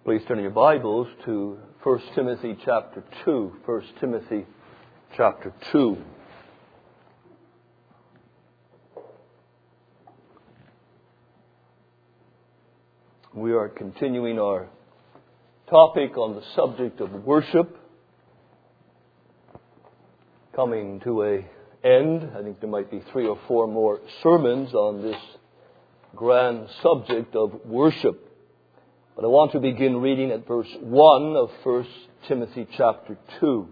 Please turn your Bibles to 1 Timothy chapter 2. 1 Timothy chapter 2. We are continuing our topic on the subject of worship. Coming to an end. I think there might be 3 or 4 more sermons on this grand subject of worship. But I want to begin reading at verse 1 of 1 Timothy chapter 2.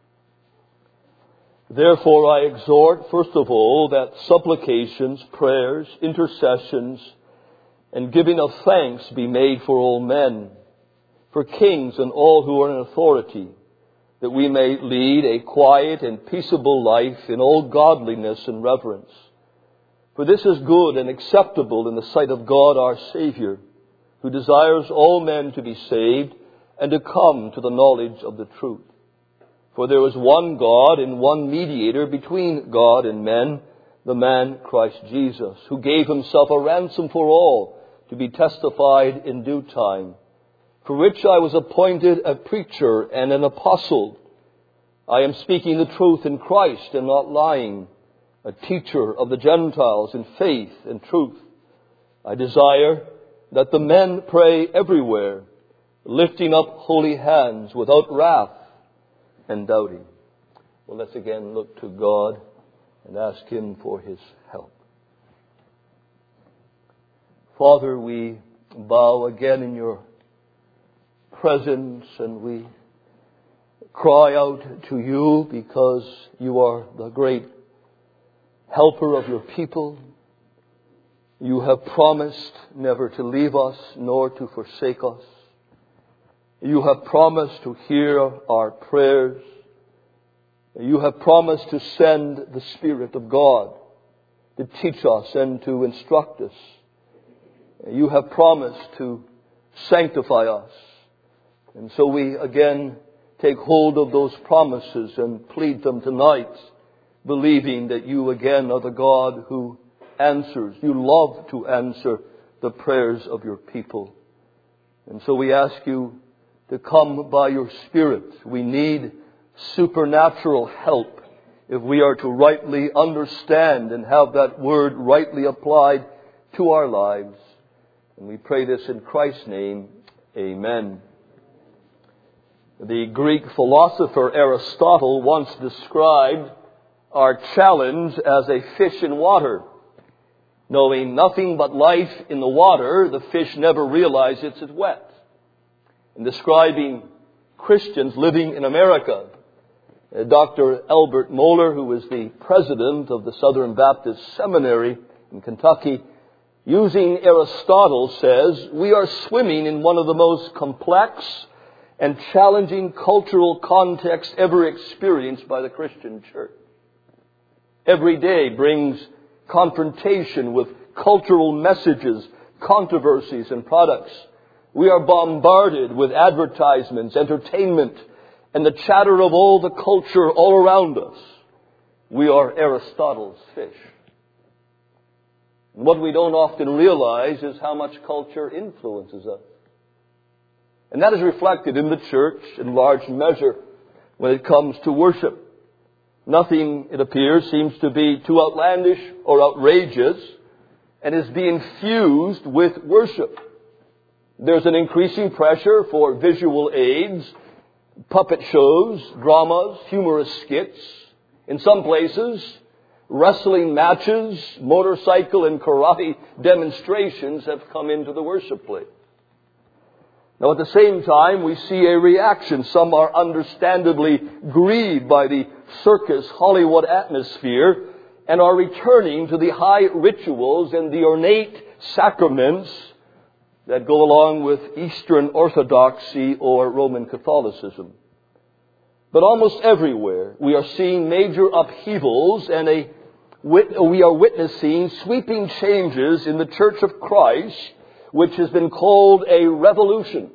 Therefore I exhort, first of all, that supplications, prayers, intercessions, and giving of thanks be made for all men, for kings and all who are in authority, that we may lead a quiet and peaceable life in all godliness and reverence. For this is good and acceptable in the sight of God our Savior, who desires all men to be saved and to come to the knowledge of the truth. For there is one God and one mediator between God and men, the man Christ Jesus, who gave himself a ransom for all, to be testified in due time, for which I was appointed a preacher and an apostle. I am speaking the truth in Christ and not lying, a teacher of the Gentiles in faith and truth. I desire that the men pray everywhere, lifting up holy hands without wrath and doubting. Well, let's again look to God and ask Him for His help. Father, we bow again in Your presence and we cry out to You because You are the great helper of Your people. You have promised never to leave us nor to forsake us. You have promised to hear our prayers. You have promised to send the Spirit of God to teach us and to instruct us. You have promised to sanctify us. And so we again take hold of those promises and plead them tonight, believing that You again are the God who answers. You love to answer the prayers of Your people. And so we ask You to come by Your Spirit. We need supernatural help if we are to rightly understand and have that word rightly applied to our lives. And we pray this in Christ's name. Amen. The Greek philosopher Aristotle once described our challenge as a fish in water. Knowing nothing but life in the water, the fish never realizes it's wet. In describing Christians living in America, Dr. Albert Mohler, who is the president of the Southern Baptist Seminary in Kentucky, using Aristotle, says, we are swimming in one of the most complex and challenging cultural contexts ever experienced by the Christian church. Every day brings confrontation with cultural messages, controversies, and products. We are bombarded with advertisements, entertainment, and the chatter of all the culture all around us. We are Aristotle's fish. And what we don't often realize is how much culture influences us. And that is reflected in the church in large measure when it comes to worship. Nothing, it appears, seems to be too outlandish or outrageous and is being fused with worship. There's an increasing pressure for visual aids, puppet shows, dramas, humorous skits. In some places, wrestling matches, motorcycle and karate demonstrations have come into the worship place. Now, at the same time, we see a reaction. Some are understandably grieved by the circus Hollywood atmosphere and are returning to the high rituals and the ornate sacraments that go along with Eastern Orthodoxy or Roman Catholicism. But almost everywhere, we are seeing major upheavals and we are witnessing sweeping changes in the Church of Christ, which has been called a revolution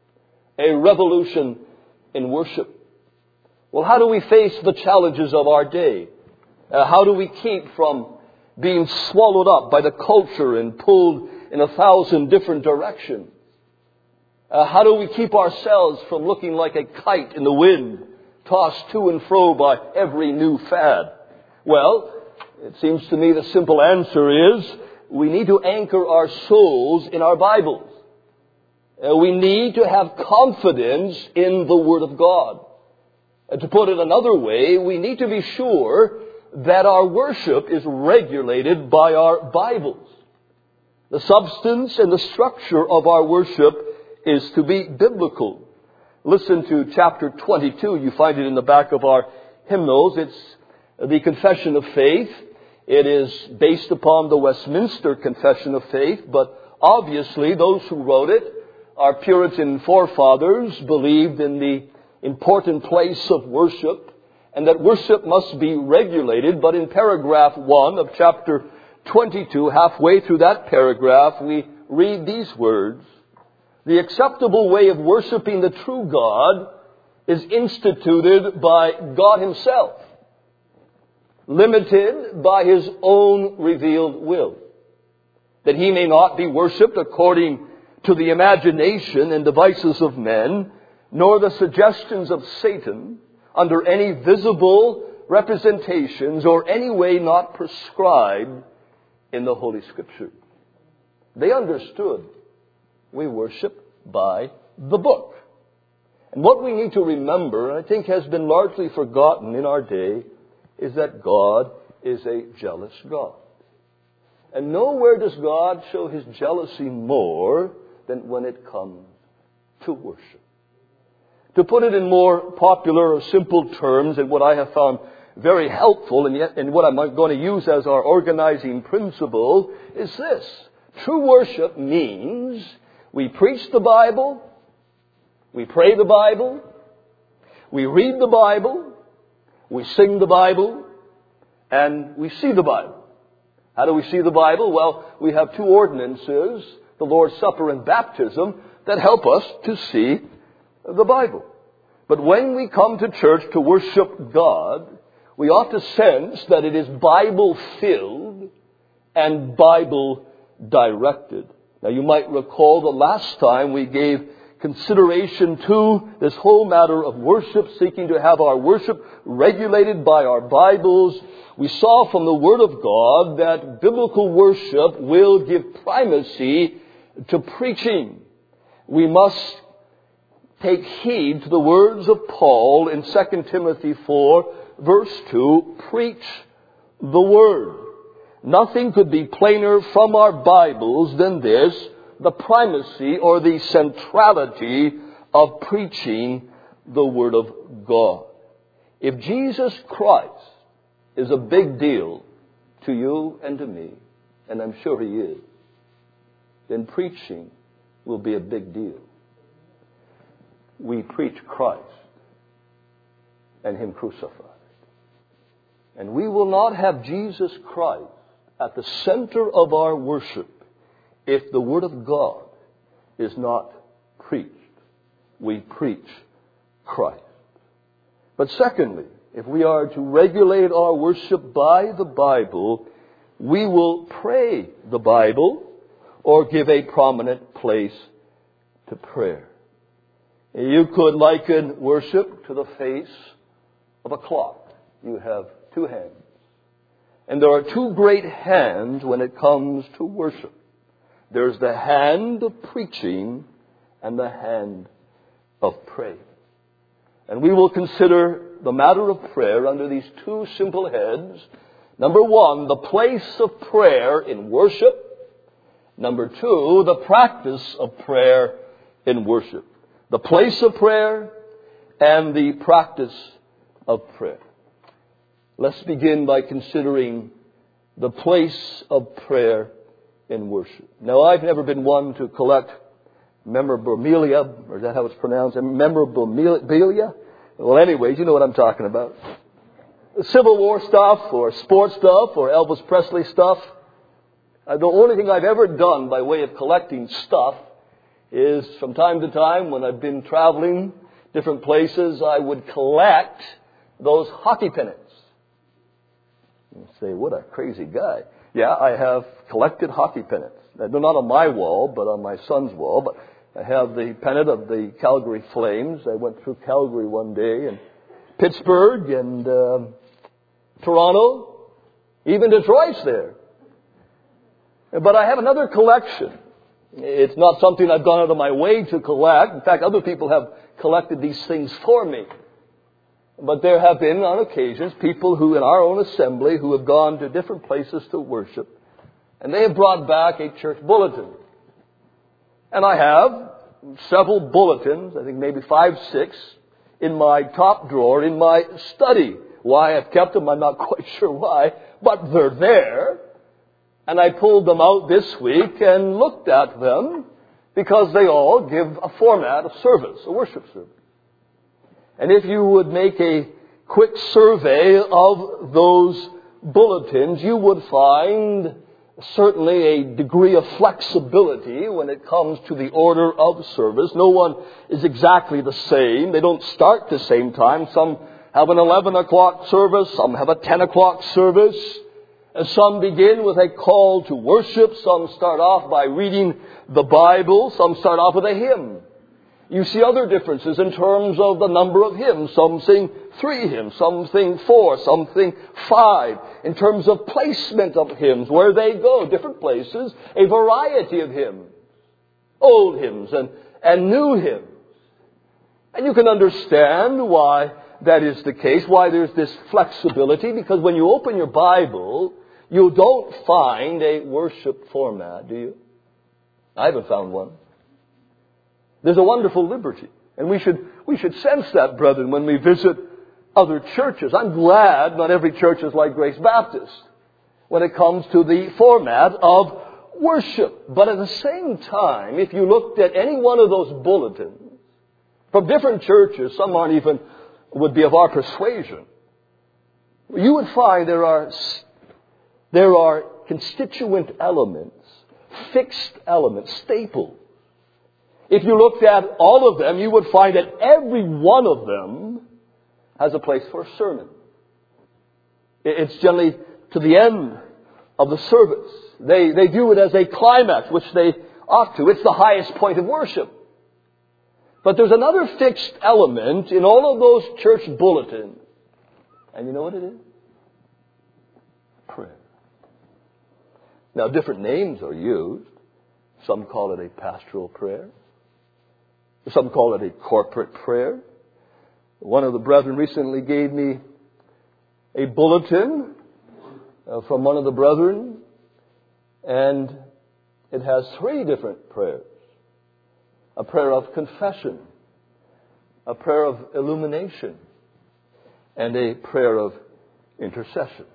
in worship. Well, how do we face the challenges of our day? How do we keep from being swallowed up by the culture and pulled in 1,000 different directions? How do we keep ourselves from looking like a kite in the wind, tossed to and fro by every new fad? Well, it seems to me the simple answer is we need to anchor our souls in our Bibles. We need to have confidence in the Word of God. To put it another way, we need to be sure that our worship is regulated by our Bibles. The substance and the structure of our worship is to be biblical. Listen to chapter 22. You find it in the back of our hymnals. It's the Confession of Faith. It is based upon the Westminster Confession of Faith, but obviously those who wrote it, our Puritan forefathers, believed in the important place of worship and that worship must be regulated. But in paragraph 1 of chapter 22, halfway through that paragraph, we read these words: "The acceptable way of worshiping the true God is instituted by God Himself, limited by His own revealed will, that He may not be worshipped according to the imagination and devices of men, nor the suggestions of Satan, under any visible representations or any way not prescribed in the Holy Scripture." They understood we worship by the book. And what we need to remember, and I think has been largely forgotten in our day, is that God is a jealous God. And nowhere does God show His jealousy more than when it comes to worship. To put it in more popular or simple terms, and what I have found very helpful, and what I'm going to use as our organizing principle, is this. True worship means we preach the Bible, we pray the Bible, we read the Bible, we sing the Bible, and we see the Bible. How do we see the Bible? Well, we have two ordinances, the Lord's Supper and baptism, that help us to see the Bible. But when we come to church to worship God, we ought to sense that it is Bible-filled and Bible-directed. Now, you might recall the last time we gave consideration to this whole matter of worship, seeking to have our worship regulated by our Bibles. We saw from the Word of God that biblical worship will give primacy to preaching. We must take heed to the words of Paul in 2 Timothy 4, verse 2, "Preach the Word." Nothing could be plainer from our Bibles than this, the primacy or the centrality of preaching the Word of God. If Jesus Christ is a big deal to you and to me, and I'm sure He is, then preaching will be a big deal. We preach Christ and Him crucified. And we will not have Jesus Christ at the center of our worship if the Word of God is not preached. We preach Christ. But secondly, if we are to regulate our worship by the Bible, we will pray the Bible or give a prominent place to prayer. You could liken worship to the face of a clock. You have two hands. And there are two great hands when it comes to worship. There's the hand of preaching and the hand of prayer. And we will consider the matter of prayer under these two simple heads. Number one, the place of prayer in worship. Number two, the practice of prayer in worship. The place of prayer and the practice of prayer. Let's begin by considering the place of prayer in worship. Now, I've never been one to collect memorabilia, or is that how it's pronounced? Memorabilia? Well, anyways, you know what I'm talking about. Civil War stuff, or sports stuff, or Elvis Presley stuff. The only thing I've ever done by way of collecting stuff is from time to time when I've been traveling different places, I would collect those hockey pennants. You say, what a crazy guy. Yeah, I have collected hockey pennants. They're not on my wall, but on my son's wall. But I have the pennant of the Calgary Flames. I went through Calgary one day, and Pittsburgh and Toronto, even Detroit's there. But I have another collection. It's not something I've gone out of my way to collect. In fact, other people have collected these things for me. But there have been, on occasions, people who, in our own assembly, who have gone to different places to worship, and they have brought back a church bulletin. And I have several bulletins, I think maybe 5, 6, in my top drawer, in my study. Why I've kept them, I'm not quite sure why, but they're there. And I pulled them out this week and looked at them because they all give a format of service, a worship service. And if you would make a quick survey of those bulletins, you would find certainly a degree of flexibility when it comes to the order of service. No one is exactly the same. They don't start the same time. Some have an 11 o'clock service. Some have a 10 o'clock service. And some begin with a call to worship. Some start off by reading the Bible. Some start off with a hymn. You see other differences in terms of the number of hymns. Some sing 3 hymns, some sing 4, some sing 5. In terms of placement of hymns, where they go, different places, a variety of hymns. Old hymns and new hymns. And you can understand why that is the case, why there's this flexibility, because when you open your Bible, you don't find a worship format, do you? I haven't found one. There's a wonderful liberty. And we should sense that, brethren, when we visit other churches. I'm glad not every church is like Grace Baptist when it comes to the format of worship. But at the same time, if you looked at any one of those bulletins from different churches, some aren't even would be of our persuasion, you would find there are constituent elements, fixed elements, staples. If you looked at all of them, you would find that every one of them has a place for a sermon. It's generally to the end of the service. They do it as a climax, which they ought to. It's the highest point of worship. But there's another fixed element in all of those church bulletins. And you know what it is? Prayer. Now, different names are used. Some call it a pastoral prayer. Some call it a corporate prayer. One of the brethren recently gave me a bulletin from one of the brethren, and it has 3 different prayers. A prayer of confession, a prayer of illumination, and a prayer of intercession.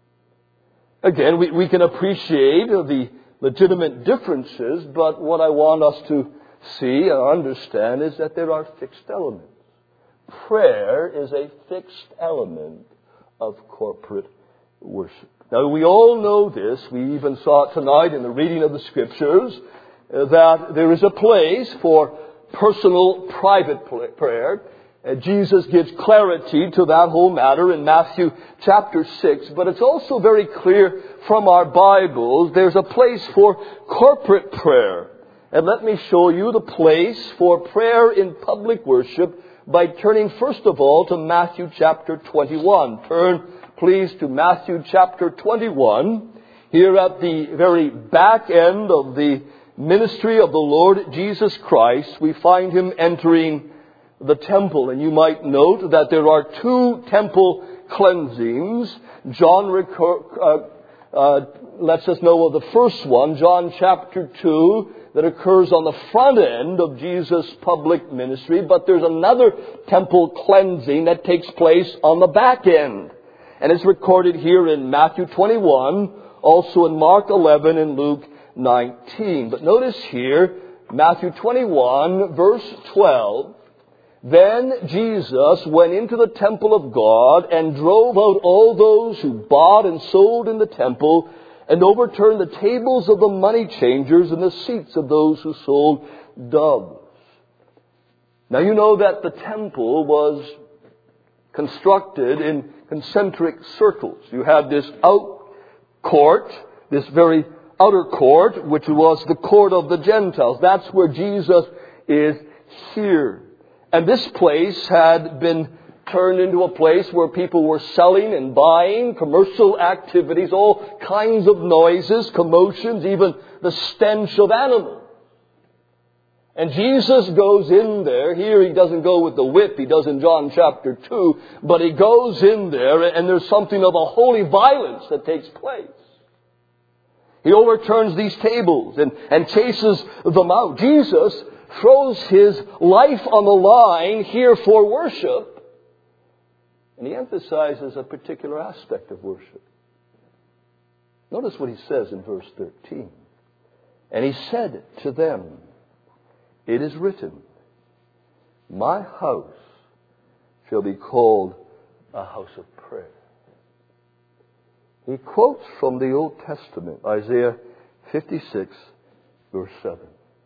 Again, we can appreciate the legitimate differences, but what I want us to see and understand is that there are fixed elements. Prayer is a fixed element of corporate worship. Now, we all know this. We even saw it tonight in the reading of the Scriptures, that there is a place for personal, private prayer. Jesus gives clarity to that whole matter in Matthew chapter 6. But it's also very clear from our Bibles, there's a place for corporate prayer. And let me show you the place for prayer in public worship by turning first of all to Matthew chapter 21. Turn, please, to Matthew chapter 21. Here at the very back end of the ministry of the Lord Jesus Christ, we find Him entering the temple. And you might note that there are 2 temple cleansings. John lets us know of the first one, John chapter 2, that occurs on the front end of Jesus' public ministry. But there's another temple cleansing that takes place on the back end. And it's recorded here in Matthew 21, also in Mark 11 and Luke 19. But notice here, Matthew 21, verse 12. Then Jesus went into the temple of God and drove out all those who bought and sold in the temple, and overturned the tables of the money changers and the seats of those who sold doves. Now you know that the temple was constructed in concentric circles. You had this out court, this very outer court, which was the court of the Gentiles. That's where Jesus is here. And this place had been turned into a place where people were selling and buying, commercial activities, all kinds of noises, commotions, even the stench of animals. And Jesus goes in there. Here he doesn't go with the whip. He does in John chapter 2. But he goes in there and there's something of a holy violence that takes place. He overturns these tables and chases them out. Jesus throws his life on the line here for worship. And he emphasizes a particular aspect of worship. Notice what he says in verse 13. And he said to them, "It is written, my house shall be called a house of prayer." He quotes from the Old Testament, Isaiah 56, verse 7.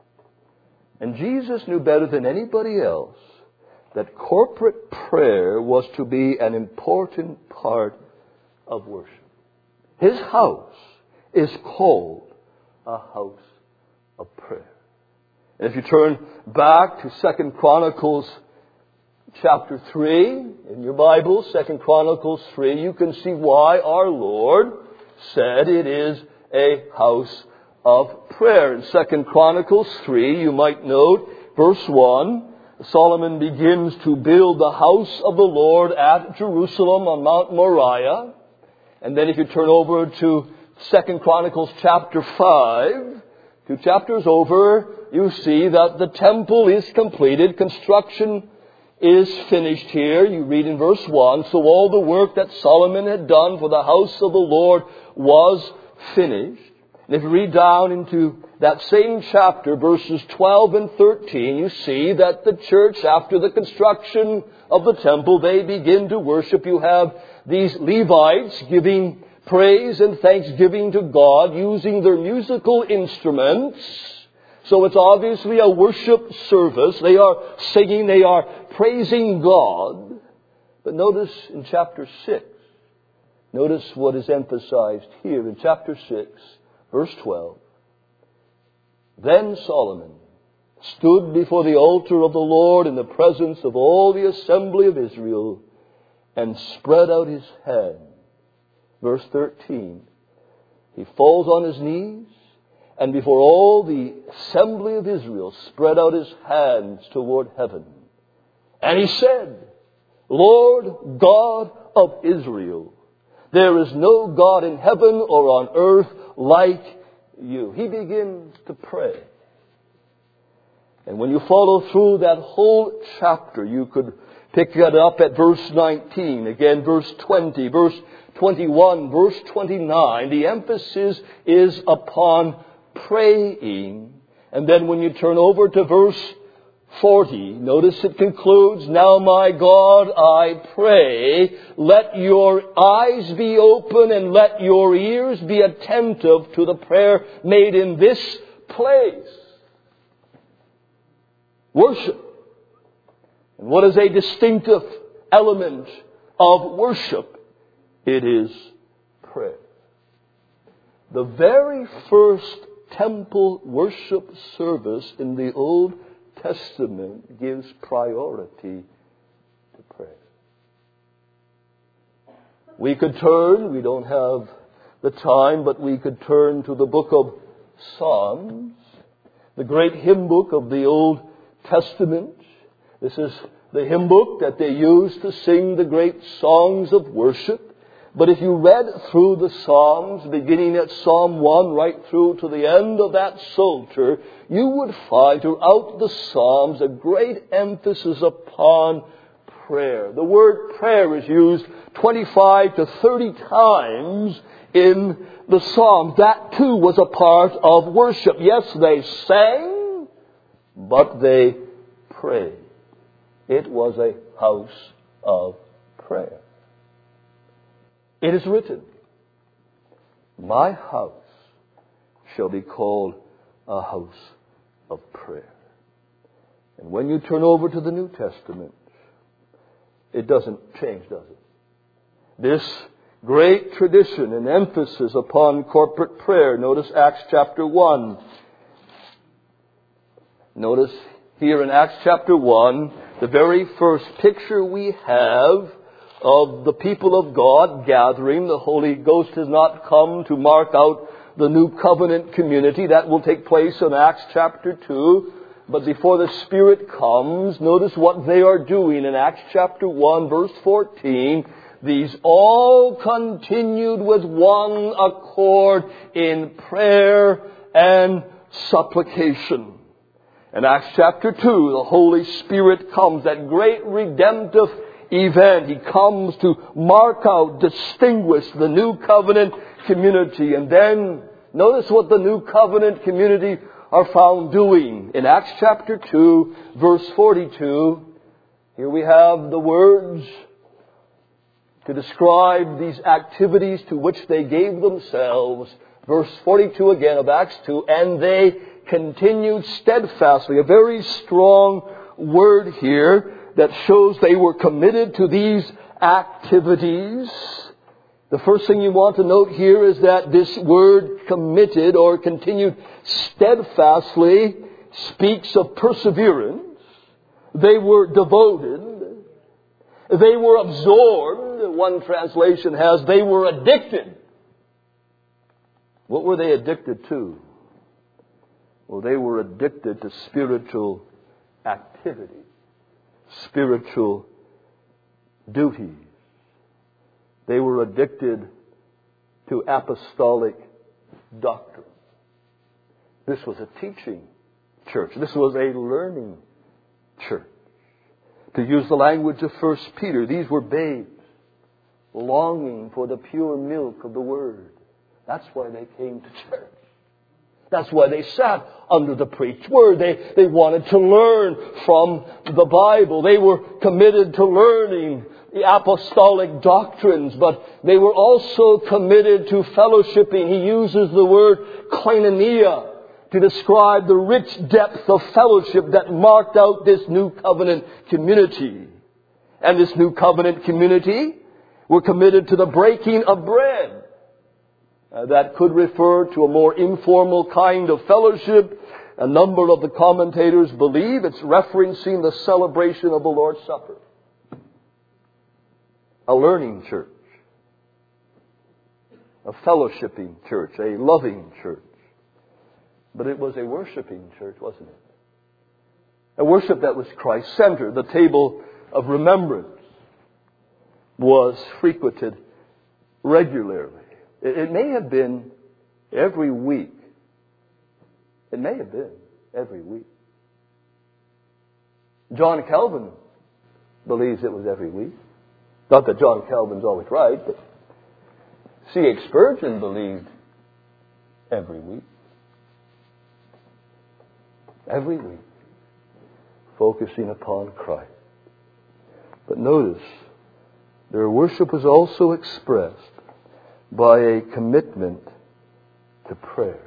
And Jesus knew better than anybody else that corporate prayer was to be an important part of worship. His house is called a house of prayer. And if you turn back to 2 Chronicles chapter 3 in your Bible, 2 Chronicles 3, you can see why our Lord said it is a house of prayer. In 2 Chronicles 3, you might note, verse 1, Solomon begins to build the house of the Lord at Jerusalem on Mount Moriah. And then if you turn over to 2 Chronicles chapter 5, 2 chapters over, you see that the temple is completed. Construction is finished here. You read in verse 1, so all the work that Solomon had done for the house of the Lord was finished. And if you read down into that same chapter, verses 12 and 13, you see that the church, after the construction of the temple, they begin to worship. You have these Levites giving praise and thanksgiving to God, using their musical instruments. So it's obviously a worship service. They are singing, they are praising God. But notice in chapter 6, notice what is emphasized here in chapter 6, verse 12. Then Solomon stood before the altar of the Lord in the presence of all the assembly of Israel and spread out his hand. Verse 13. He falls on his knees and before all the assembly of Israel spread out his hands toward heaven. And he said, Lord God of Israel, there is no God in heaven or on earth like you. He begins to pray. And when you follow through that whole chapter, you could pick it up at verse 19, again verse 20, verse 21, verse 29. The emphasis is upon praying. And then when you turn over to verse 40, notice it concludes, now my God, I pray, let your eyes be open and let your ears be attentive to the prayer made in this place. Worship. And what is a distinctive element of worship? It is prayer. The very first temple worship service in the Old Testament gives priority to prayer. We could turn, we don't have the time, but we could turn to the book of Psalms, the great hymn book of the Old Testament. This is the hymn book that they used to sing the great songs of worship. But if you read through the Psalms, beginning at Psalm 1 right through to the end of that Psalter, you would find throughout the Psalms a great emphasis upon prayer. The word prayer is used 25 to 30 times in the Psalms. That too was a part of worship. Yes, they sang, but they prayed. It was a house of prayer. It is written, my house shall be called a house of prayer. And when you turn over to the New Testament, it doesn't change, does it? This great tradition and emphasis upon corporate prayer. Notice Acts chapter 1. Notice here in Acts chapter 1, the very first picture we have of the people of God gathering. The Holy Ghost has not come to mark out the new covenant community. That will take place in Acts chapter 2. But before the Spirit comes, notice what they are doing in Acts chapter 1, verse 14. These all continued with one accord in prayer and supplication. In Acts chapter 2, the Holy Spirit comes, that great redemptive event. He comes to mark out, distinguish the new covenant community. And then, notice what the new covenant community are found doing. In Acts chapter 2, verse 42, here we have the words to describe these activities to which they gave themselves. Verse 42 again of Acts 2, and they continued steadfastly. A very strong word here that shows they were committed to these activities. The first thing you want to note here is that this word committed or continued steadfastly speaks of perseverance. They were devoted. They were absorbed. One translation has, they were addicted. What were they addicted to? Well, they were addicted to spiritual activity, spiritual duties. They were addicted to apostolic doctrine. This was a teaching church. This was a learning church. To use the language of 1 Peter, these were babes longing for the pure milk of the Word. That's why they came to church. That's why they sat under the preached Word. They wanted to learn from the Bible. They were committed to learning the apostolic doctrines, but they were also committed to fellowshipping. He uses the word koinonia to describe the rich depth of fellowship that marked out this new covenant community. And this new covenant community were committed to the breaking of bread. That could refer to a more informal kind of fellowship. A number of the commentators believe it's referencing the celebration of the Lord's Supper. A learning church, a fellowshipping church, a loving church. But it was a worshiping church, wasn't it? A worship that was Christ-centered. The table of remembrance was frequented regularly. It may have been every week. It may have been every week. John Calvin believes it was every week. Not that John Calvin's always right, but C.H. Spurgeon believed every week. Every week. Focusing upon Christ. But notice, their worship was also expressed by a commitment to prayer.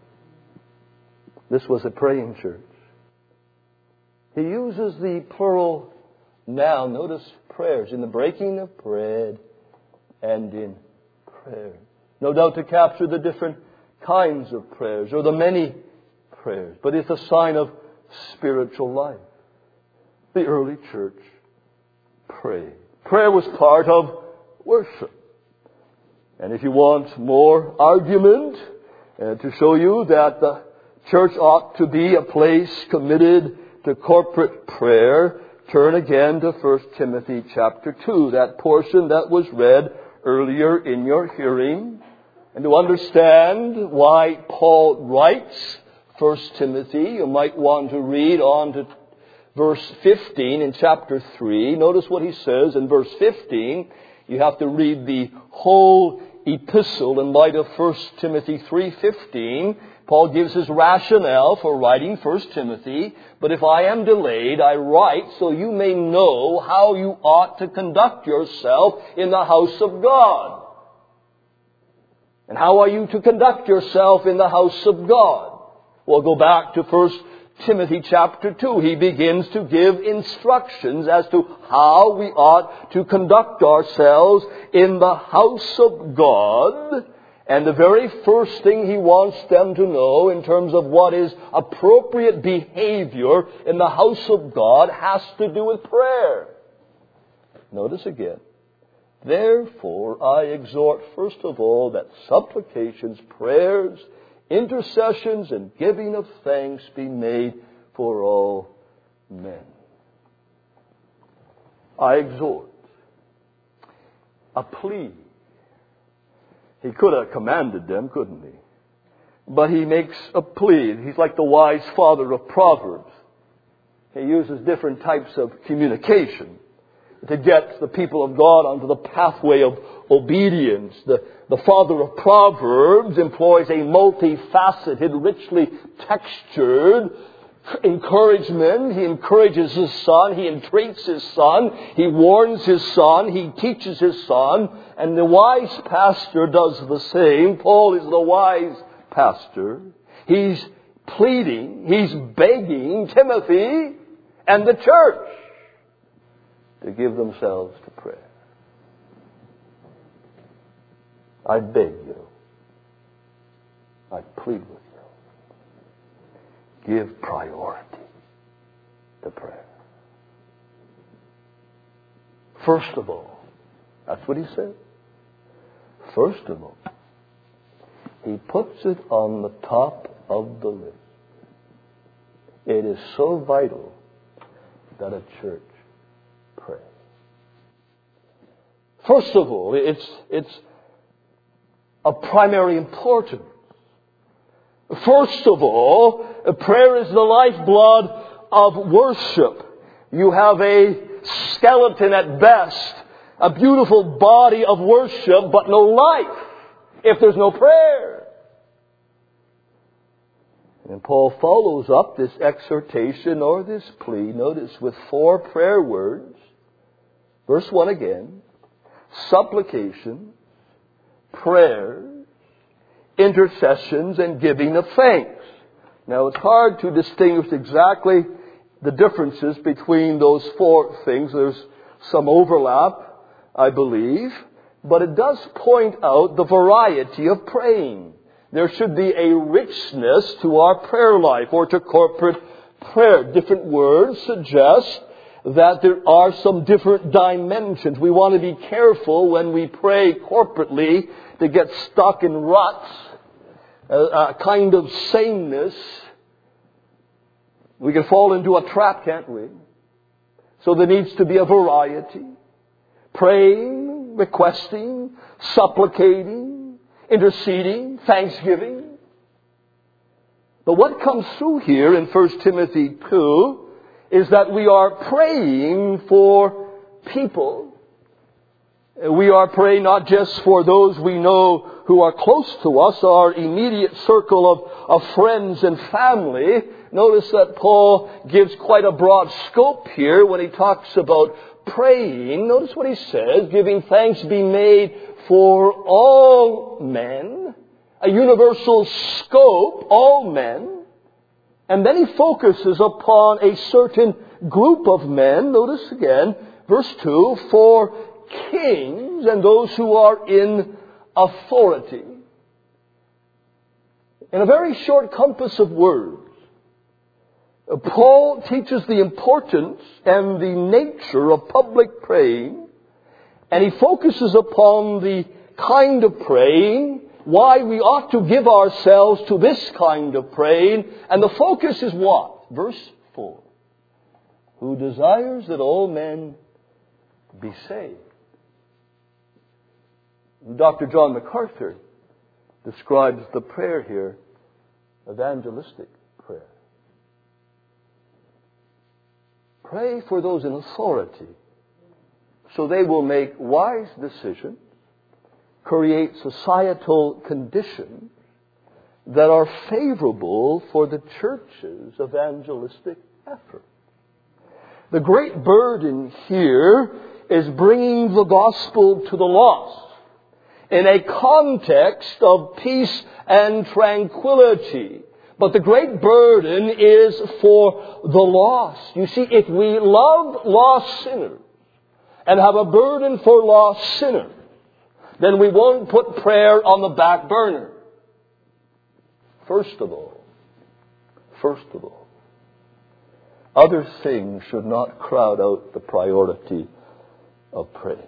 This was a praying church. He uses the plural noun, notice prayers, in the breaking of bread and in prayer. No doubt to capture the different kinds of prayers or the many prayers, but it's a sign of spiritual life. The early church prayed. Prayer was part of worship. And if you want more argument to show you that the church ought to be a place committed to corporate prayer, turn again to 1 Timothy chapter 2, that portion that was read earlier in your hearing. And to understand why Paul writes 1 Timothy, you might want to read on to verse 15 in chapter 3. Notice what he says in verse 15. You have to read the whole epistle in light of 1 Timothy 3:15. Paul gives his rationale for writing 1 Timothy. But if I am delayed, I write so you may know how you ought to conduct yourself in the house of God. And how are you to conduct yourself in the house of God? Well, go back to 1 Timothy chapter 2. He begins to give instructions as to how we ought to conduct ourselves in the house of God. And the very first thing he wants them to know in terms of what is appropriate behavior in the house of God has to do with prayer. Notice again. Therefore, I exhort first of all that supplications, prayers, intercessions, and giving of thanks be made for all men. I exhort. A plea. He could have commanded them, couldn't he? But he makes a plea. He's like the wise father of Proverbs. He uses different types of communication to get the people of God onto the pathway of obedience. The father of Proverbs employs a multifaceted, richly textured encouragement. He encourages his son. He entreats his son. He warns his son. He teaches his son. And the wise pastor does the same. Paul is the wise pastor. He's pleading. He's begging Timothy and the church to give themselves to prayer. I beg you. I plead with you. Give priority to prayer. First of all, that's what he said. First of all, he puts it on the top of the list. It is so vital that a church pray. First of all, it's of primary importance. First of all, prayer is the lifeblood of worship. You have a skeleton at best, a beautiful body of worship, but no life if there's no prayer. And Paul follows up this exhortation or this plea, notice, with 4 prayer words. Verse 1 again. Supplication, prayers, intercessions, and giving of thanks. Now it's hard to distinguish exactly the differences between those 4 things. There's some overlap, I believe, but it does point out the variety of praying. There should be a richness to our prayer life or to corporate prayer. Different words suggest that there are some different dimensions. We want to be careful when we pray corporately to get stuck in ruts, a kind of sameness. We can fall into a trap, can't we? So there needs to be a variety. Praying, requesting, supplicating, interceding, thanksgiving. But what comes through here in 1 Timothy 2 is that we are praying for people. We are praying not just for those we know who are close to us, our immediate circle of friends and family. Notice that Paul gives quite a broad scope here when he talks about praying. Notice what he says, giving thanks be made for all men. A universal scope, all men. And then he focuses upon a certain group of men. Notice again, verse 2, for kings and those who are in authority. In a very short compass of words, Paul teaches the importance and the nature of public praying, and he focuses upon the kind of praying, why we ought to give ourselves to this kind of praying, and the focus is what? Verse 4. Who desires that all men be saved. Dr. John MacArthur describes the prayer here, evangelistic prayer. Pray for those in authority so they will make wise decisions, create societal conditions that are favorable for the church's evangelistic effort. The great burden here is bringing the gospel to the lost in a context of peace and tranquility. But the great burden is for the lost. You see, if we love lost sinners and have a burden for lost sinners, then we won't put prayer on the back burner. First of all, other things should not crowd out the priority of praying.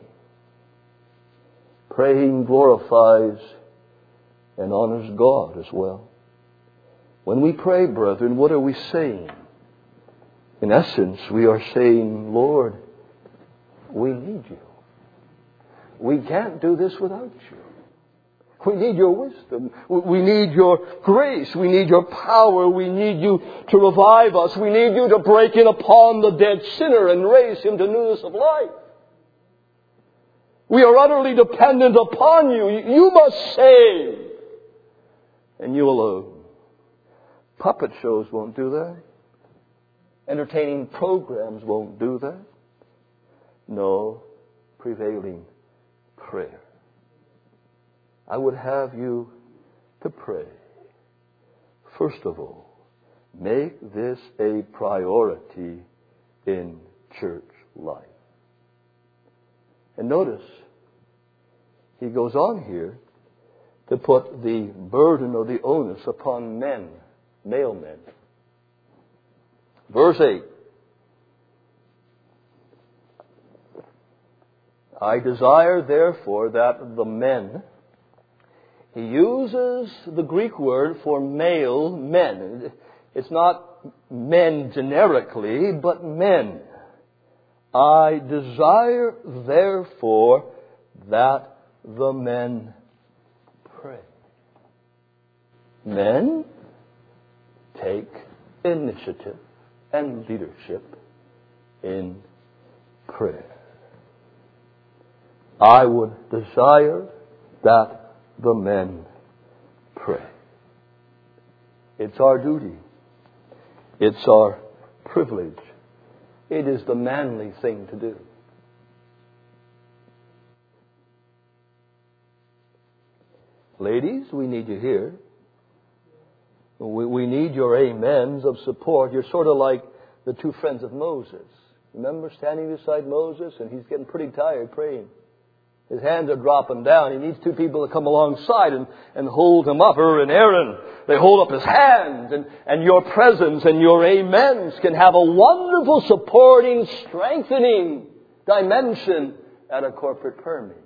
Praying glorifies and honors God as well. When we pray, brethren, what are we saying? In essence, we are saying, Lord, we need you. We can't do this without you. We need your wisdom. We need your grace. We need your power. We need you to revive us. We need you to break in upon the dead sinner and raise him to newness of life. We are utterly dependent upon you. You must save. And you alone. Puppet shows won't do that. Entertaining programs won't do that. No, prevailing prayer. I would have you to pray. First of all, make this a priority in church life. And notice, he goes on here to put the burden or the onus upon men, male men. Verse 8. I desire, therefore, that the men... He uses the Greek word for male men. It's not men generically, but men. I desire, therefore, that the men pray. Men take initiative and leadership in prayer. I would desire that the men pray. It's our duty. It's our privilege. It is the manly thing to do. Ladies, we need you here. We need your amens of support. You're sort of like the two friends of Moses. Remember standing beside Moses and he's getting pretty tired praying. His hands are dropping down. He needs two people to come alongside and hold him up. Ur and Aaron, they hold up his hands. And your presence and your amens can have a wonderful supporting, strengthening dimension at a corporate prayer meeting.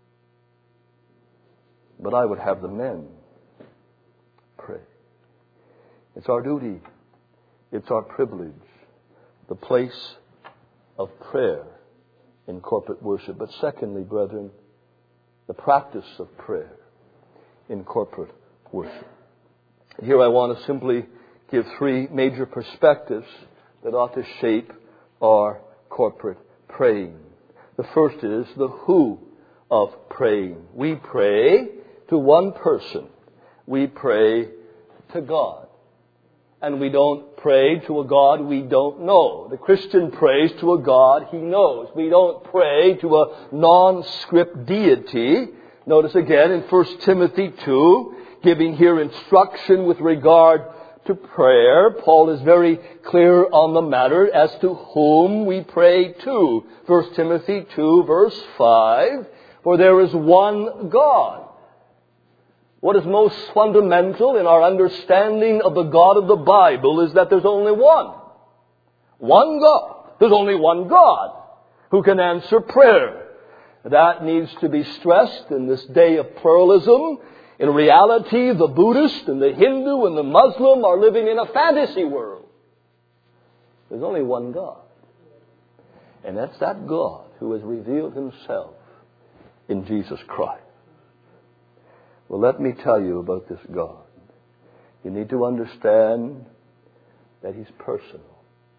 But I would have the men pray. It's our duty. It's our privilege. The place of prayer in corporate worship. But secondly, brethren, the practice of prayer in corporate worship. Here I want to simply give three major perspectives that ought to shape our corporate praying. The first is the who of praying. We pray to one person. We pray to God. And we don't pray to a God we don't know. The Christian prays to a God he knows. We don't pray to a nondescript deity. Notice again in 1 Timothy 2, giving here instruction with regard to prayer. Paul is very clear on the matter as to whom we pray to. 1 Timothy 2, verse 5, for there is one God. What is most fundamental in our understanding of the God of the Bible is that there's only one. One God. There's only one God who can answer prayer. That needs to be stressed in this day of pluralism. In reality, the Buddhist and the Hindu and the Muslim are living in a fantasy world. There's only one God. And that's that God who has revealed himself in Jesus Christ. Well, let me tell you about this God. You need to understand that he's personal.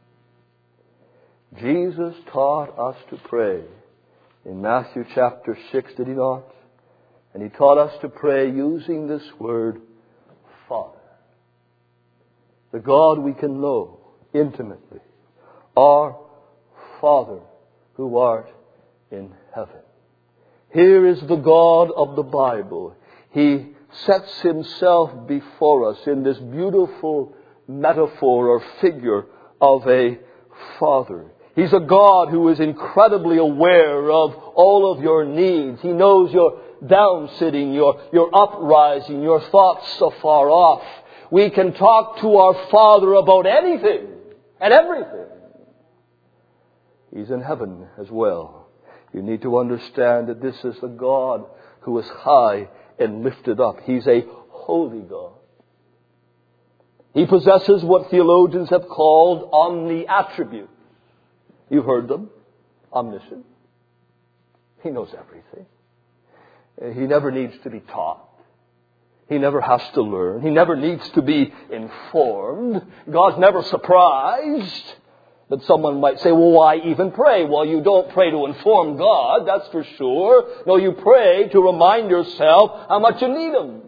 Jesus taught us to pray in Matthew chapter 6, did he not? And he taught us to pray using this word, Father. The God we can know intimately. Our Father who art in heaven. Here is the God of the Bible. He sets himself before us in this beautiful metaphor or figure of a father. He's a God who is incredibly aware of all of your needs. He knows your down-sitting, your uprising, your thoughts afar off. We can talk to our Father about anything and everything. He's in heaven as well. You need to understand that this is the God who is high and lifted up. He's a holy God. He possesses what theologians have called omni-attributes. You've heard them. Omniscient. He knows everything. He never needs to be taught. He never has to learn. He never needs to be informed. God's never surprised that someone might say, well, why even pray? Well, you don't pray to inform God, that's for sure. No, you pray to remind yourself how much you need Him.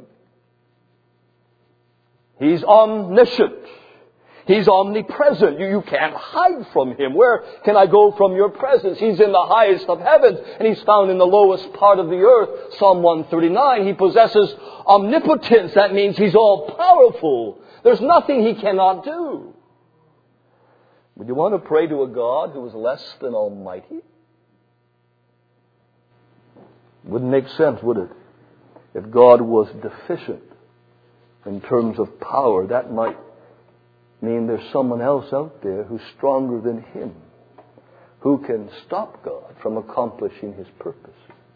He's omniscient. He's omnipresent. You can't hide from Him. Where can I go from your presence? He's in the highest of heavens, and He's found in the lowest part of the earth. Psalm 139, He possesses omnipotence. That means He's all powerful. There's nothing He cannot do. Would you want to pray to a God who is less than almighty? Wouldn't make sense, would it? If God was deficient in terms of power, that might mean there's someone else out there who's stronger than Him, who can stop God from accomplishing His purpose.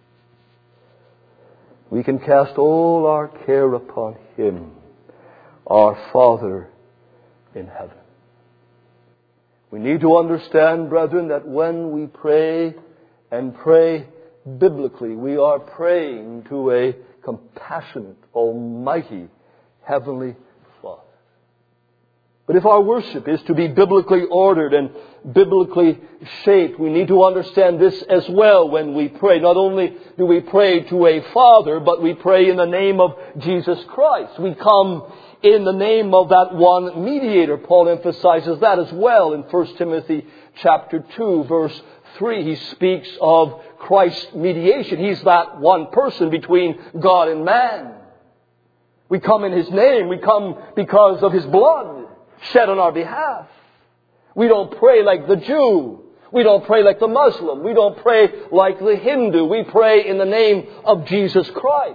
We can cast all our care upon Him, our Father in heaven. We need to understand, brethren, that when we pray and pray biblically, we are praying to a compassionate, almighty, heavenly Father. But if our worship is to be biblically ordered and biblically shaped, we need to understand this as well when we pray. Not only do we pray to a Father, but we pray in the name of Jesus Christ. We come in the name of that one mediator. Paul emphasizes that as well in 1 Timothy chapter 2, verse 3. He speaks of Christ's mediation. He's that one person between God and man. We come in His name. We come because of His blood shed on our behalf. We don't pray like the Jew. We don't pray like the Muslim. We don't pray like the Hindu. We pray in the name of Jesus Christ.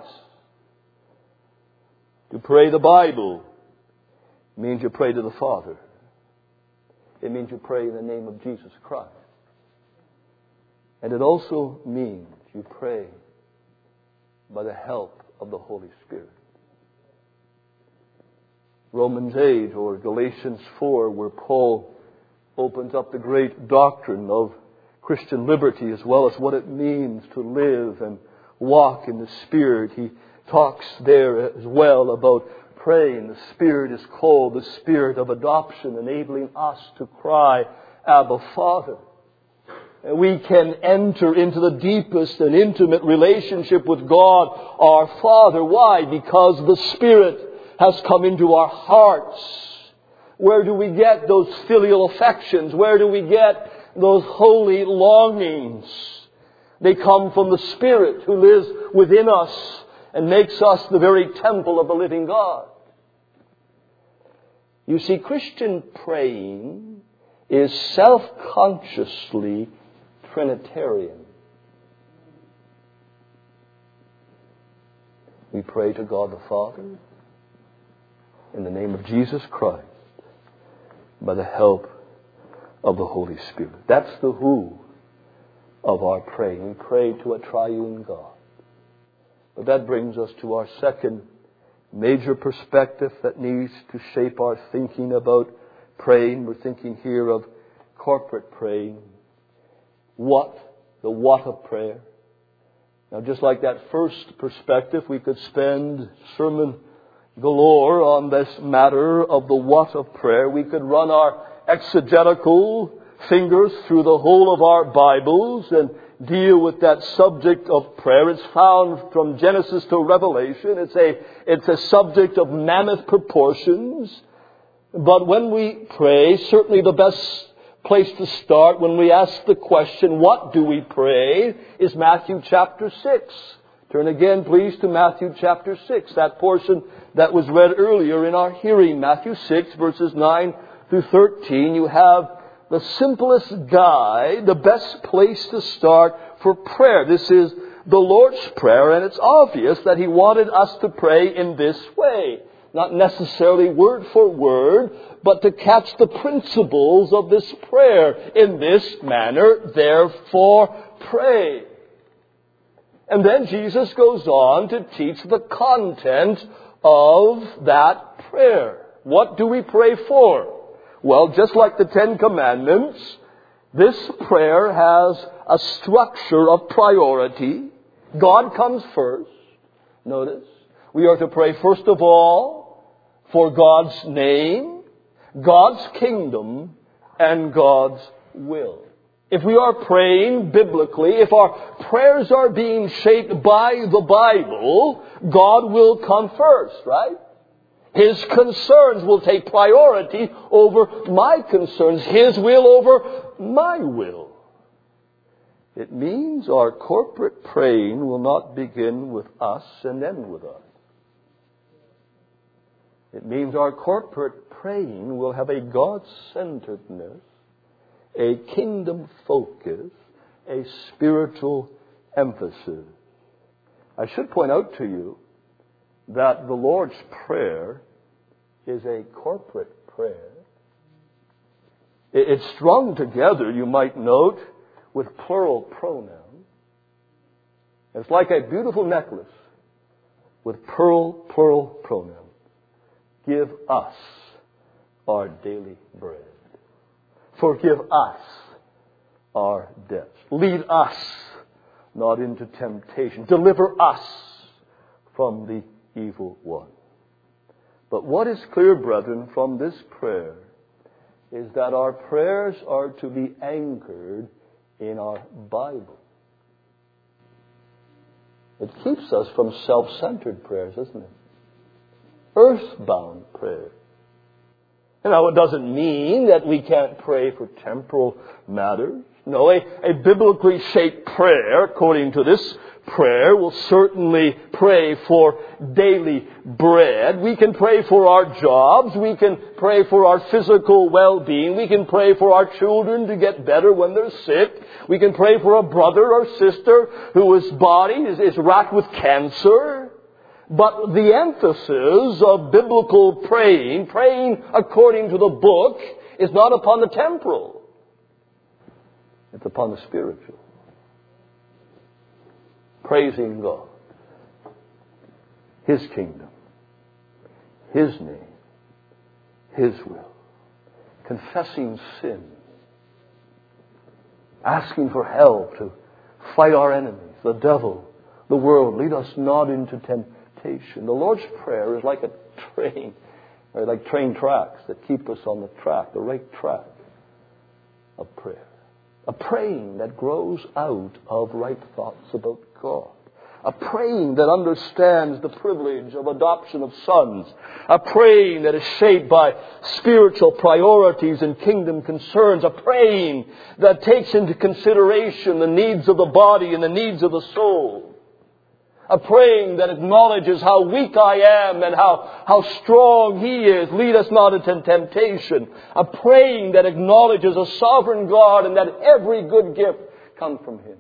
To pray the Bible means you pray to the Father. It means you pray in the name of Jesus Christ. And it also means you pray by the help of the Holy Spirit. Romans 8 or Galatians 4, where Paul opens up the great doctrine of Christian liberty as well as what it means to live and walk in the Spirit. He talks there as well about praying. The Spirit is called the Spirit of adoption, enabling us to cry, Abba, Father. And we can enter into the deepest and intimate relationship with God, our Father. Why? Because the Spirit has come into our hearts. Where do we get those filial affections? Where do we get those holy longings? They come from the Spirit who lives within us and makes us the very temple of the living God. You see, Christian praying is self-consciously Trinitarian. We pray to God the Father in the name of Jesus Christ by the help of the Holy Spirit. That's the who of our praying. We pray to a triune God. But that brings us to our second major perspective that needs to shape our thinking about praying. We're thinking here of corporate praying. The what of prayer. Now, just like that first perspective, we could spend sermon galore on this matter of the what of prayer. We could run our exegetical fingers through the whole of our Bibles and deal with that subject of prayer. It's found from Genesis to Revelation. It's a subject of mammoth proportions. But when we pray, certainly the best place to start when we ask the question, what do we pray, is Matthew chapter 6. Turn again, please, to Matthew chapter 6, that portion that was read earlier in our hearing. Matthew 6, verses 9 through 13. You have the simplest guide, the best place to start for prayer. This is the Lord's Prayer, and it's obvious that He wanted us to pray in this way. Not necessarily word for word, but to catch the principles of this prayer. In this manner, therefore, pray. And then Jesus goes on to teach the content of that prayer. What do we pray for? Well, just like the Ten Commandments, this prayer has a structure of priority. God comes first. Notice, we are to pray first of all for God's name, God's kingdom, and God's will. If we are praying biblically, if our prayers are being shaped by the Bible, God will come first, right? His concerns will take priority over my concerns. His will over my will. It means our corporate praying will not begin with us and end with us. It means our corporate praying will have a God-centeredness, a kingdom focus, a spiritual emphasis. I should point out to you that the Lord's Prayer is a corporate prayer. It's strung together, you might note, with plural pronouns. It's like a beautiful necklace with plural pronouns. Give us our daily bread. Forgive us our debts. Lead us not into temptation. Deliver us from the evil one. But what is clear, brethren, from this prayer is that our prayers are to be anchored in our Bible. It keeps us from self-centered prayers, doesn't it? Earthbound prayers. And now it doesn't mean that we can't pray for temporal matters. No, a biblically shaped prayer, according to this prayer, will certainly pray for daily bread. We can pray for our jobs. We can pray for our physical well-being. We can pray for our children to get better when they're sick. We can pray for a brother or sister whose body is racked with cancer. But the emphasis of biblical praying according to the book, is not upon the temporal. It's upon the spiritual. Praising God, His kingdom, His name, His will. Confessing sin. Asking for help to fight our enemies, the devil, the world. Lead us not into temptation. The Lord's Prayer is like a train, or like train tracks that keep us on the track, the right track of prayer. A praying that grows out of right thoughts about God. A praying that understands the privilege of adoption of sons. A praying that is shaped by spiritual priorities and kingdom concerns. A praying that takes into consideration the needs of the body and the needs of the soul. A praying that acknowledges how weak I am and how strong He is. Lead us not into temptation. A praying that acknowledges a sovereign God and that every good gift comes from Him.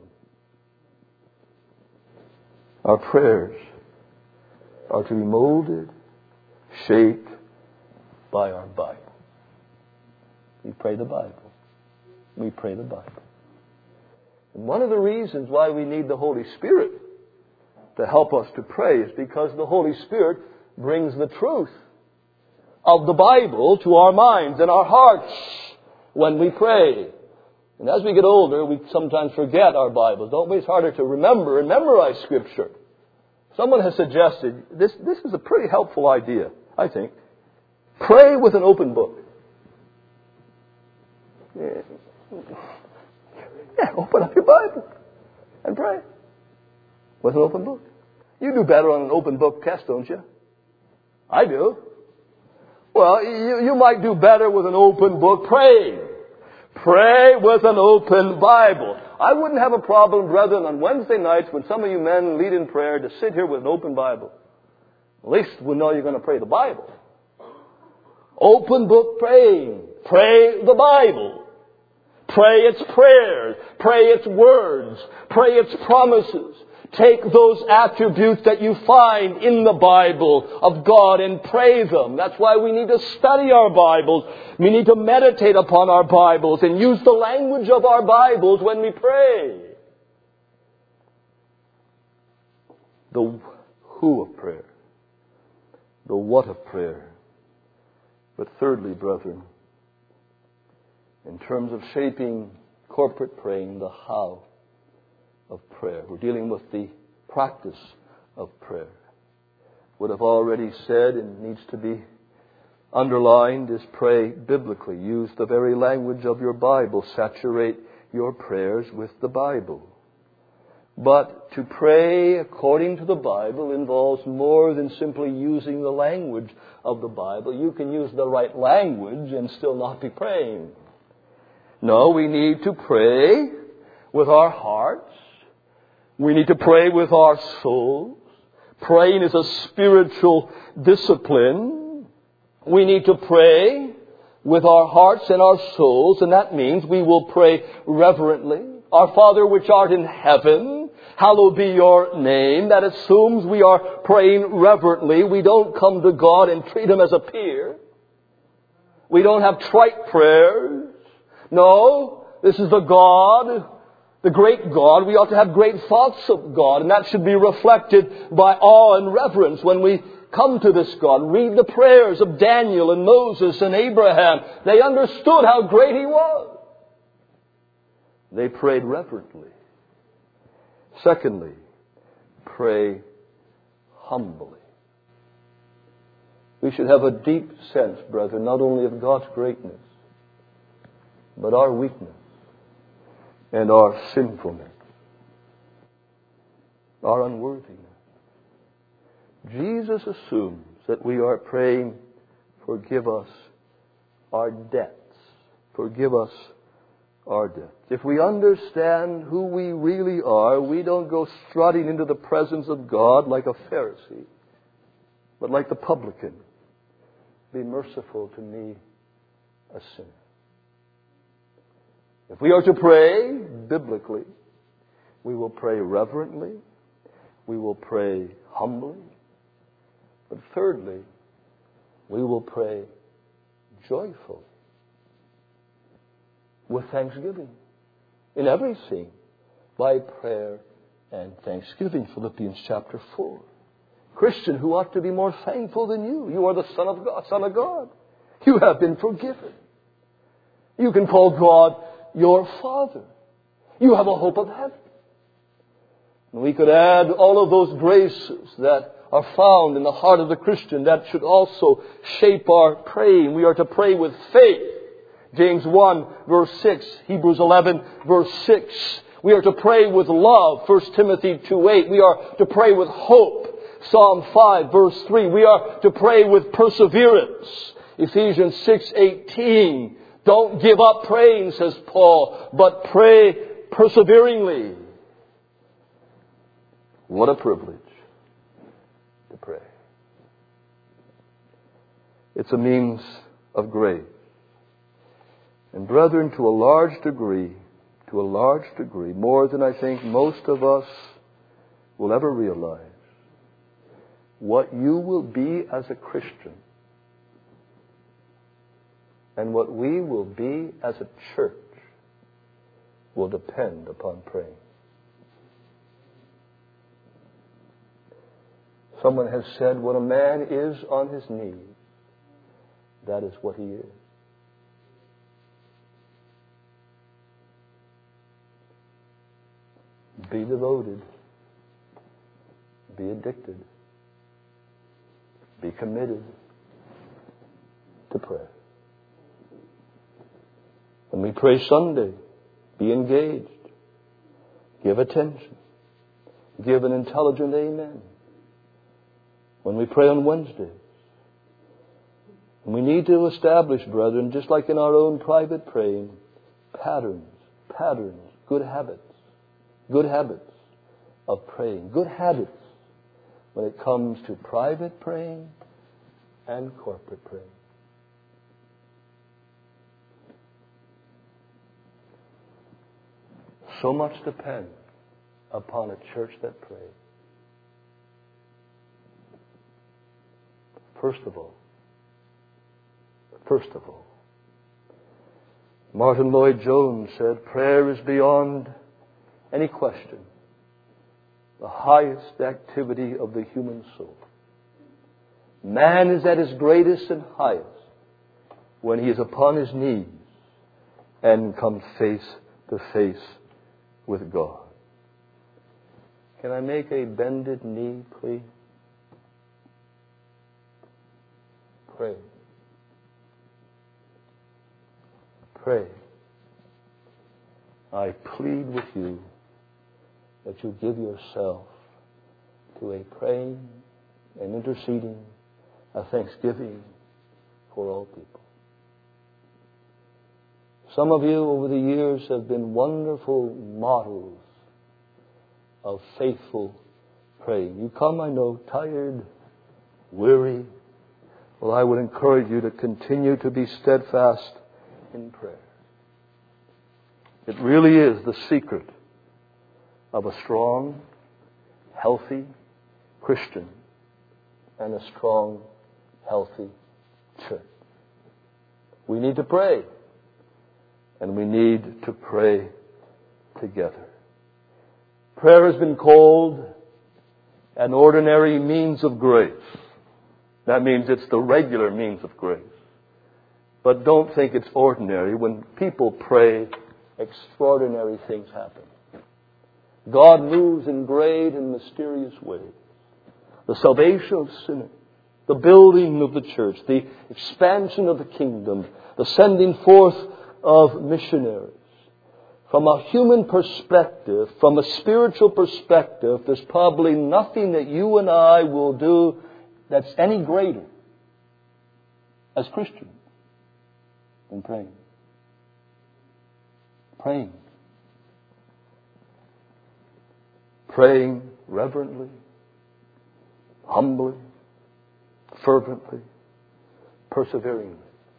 Our prayers are to be molded, shaped by our Bible. We pray the Bible. We pray the Bible. And one of the reasons why we need the Holy Spirit to help us to pray is because the Holy Spirit brings the truth of the Bible to our minds and our hearts when we pray. And as we get older, we sometimes forget our Bibles, don't we? It's harder to remember and memorize Scripture. Someone has suggested, this is a pretty helpful idea, I think. Pray with an open book. Yeah, open up your Bible and pray. With an open book. You do better on an open book test, don't you? I do. Well, you might do better with an open book praying. Pray with an open Bible. I wouldn't have a problem, brethren, on Wednesday nights when some of you men lead in prayer to sit here with an open Bible. At least we'll know you're going to pray the Bible. Open book praying. Pray the Bible. Pray its prayers. Pray its words. Pray its promises. Take those attributes that you find in the Bible of God and pray them. That's why we need to study our Bibles. We need to meditate upon our Bibles and use the language of our Bibles when we pray. The who of prayer. The what of prayer. But thirdly, brethren, in terms of shaping corporate praying, the how of prayer. We're dealing with the practice of prayer. What I've already said and needs to be underlined is pray biblically. Use the very language of your Bible. Saturate your prayers with the Bible. But to pray according to the Bible involves more than simply using the language of the Bible. You can use the right language and still not be praying. No, we need to pray with our hearts. We need to pray with our souls. Praying is a spiritual discipline. We need to pray with our hearts and our souls, and that means we will pray reverently. Our Father which art in heaven, hallowed be your name. That assumes we are praying reverently. We don't come to God and treat Him as a peer. We don't have trite prayers. No, this is the God, the great God. We ought to have great thoughts of God, and that should be reflected by awe and reverence when we come to this God. Read the prayers of Daniel and Moses and Abraham. They understood how great He was. They prayed reverently. Secondly, pray humbly. We should have a deep sense, brethren, not only of God's greatness, but our weakness and our sinfulness, our unworthiness. Jesus assumes that we are praying, forgive us our debts. Forgive us our debts. If we understand who we really are, we don't go strutting into the presence of God like a Pharisee, but like the publican. Be merciful to me, a sinner. If we are to pray biblically, we will pray reverently, we will pray humbly, but thirdly, we will pray joyfully, with thanksgiving, in everything, by prayer and thanksgiving. Philippians chapter 4. Christian, who ought to be more thankful than you? You are the Son of God. You have been forgiven. You can call God your Father. You have a hope of heaven. And we could add all of those graces that are found in the heart of the Christian that should also shape our praying. We are to pray with faith. James 1 verse 6, Hebrews 11 verse 6. We are to pray with love. 1 Timothy 2:8. We are to pray with hope. Psalm 5 verse 3. We are to pray with perseverance. Ephesians 6:18. Don't give up praying, says Paul, but pray perseveringly. What a privilege to pray. It's a means of grace. And brethren, to a large degree, more than I think most of us will ever realize, what you will be as a Christian and what we will be as a church will depend upon praying. Someone has said, when a man is on his knees, that is what he is. Be devoted. Be addicted. Be committed to prayer. When we pray Sunday, be engaged. Give attention. Give an intelligent amen. When we pray on Wednesdays, and we need to establish, brethren, just like in our own private praying, patterns, good habits of praying, good habits when it comes to private praying and corporate praying. so much depends upon a church that prays. First of all, Martin Lloyd-Jones said, prayer is beyond any question the highest activity of the human soul. Man is at his greatest and highest when he is upon his knees and comes face to face with God. Can I make a bended knee, please? Pray. Pray. I plead with you that you give yourself to a praying and interceding, a thanksgiving for all people. Some of you over the years have been wonderful models of faithful praying. You come, I know, tired, weary. Well, I would encourage you to continue to be steadfast in prayer. It really is the secret of a strong, healthy Christian and a strong, healthy church. We need to pray, and we need to pray together. Prayer has been called an ordinary means of grace. That means it's the regular means of grace. But don't think it's ordinary. When people pray, extraordinary things happen. God moves in great and mysterious ways. The salvation of sinners, the building of the church, the expansion of the kingdom, the sending forth of missionaries. From a human perspective, from a spiritual perspective, there's probably nothing that you and I will do that's any greater as Christians than praying. Praying. Praying reverently, humbly, fervently, perseveringly.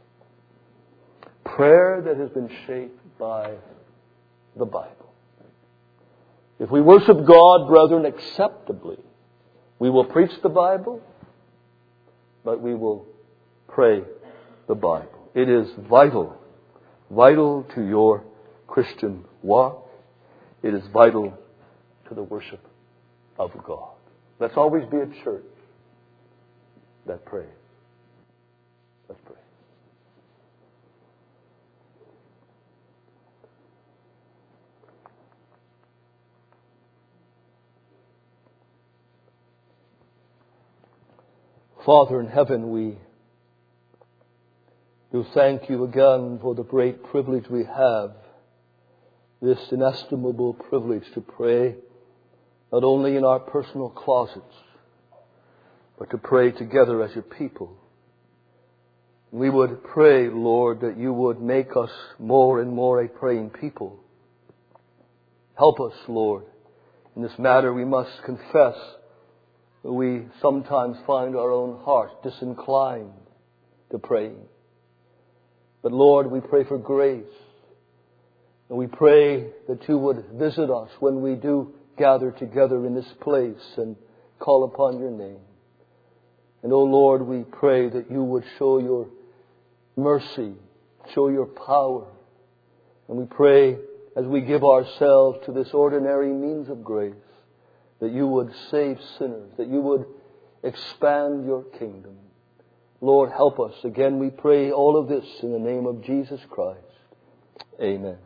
Prayer that has been shaped by the Bible. If we worship God, brethren, acceptably, we will preach the Bible, but we will pray the Bible. It is vital to your Christian walk. It is vital to the worship of God. Let's always be a church that prays. Let's pray. Father in heaven, we do thank you again for the great privilege we have, this inestimable privilege to pray, not only in our personal closets, but to pray together as your people. We would pray, Lord, that you would make us more and more a praying people. Help us, Lord. In this matter, we must confess that we sometimes find our own hearts disinclined to praying. But Lord, we pray for grace. And we pray that you would visit us when we do gather together in this place and call upon your name. And oh Lord, we pray that you would show your mercy, show your power. And we pray as we give ourselves to this ordinary means of grace, that you would save sinners, that you would expand your kingdom. Lord, help us. Again, we pray all of this in the name of Jesus Christ. Amen.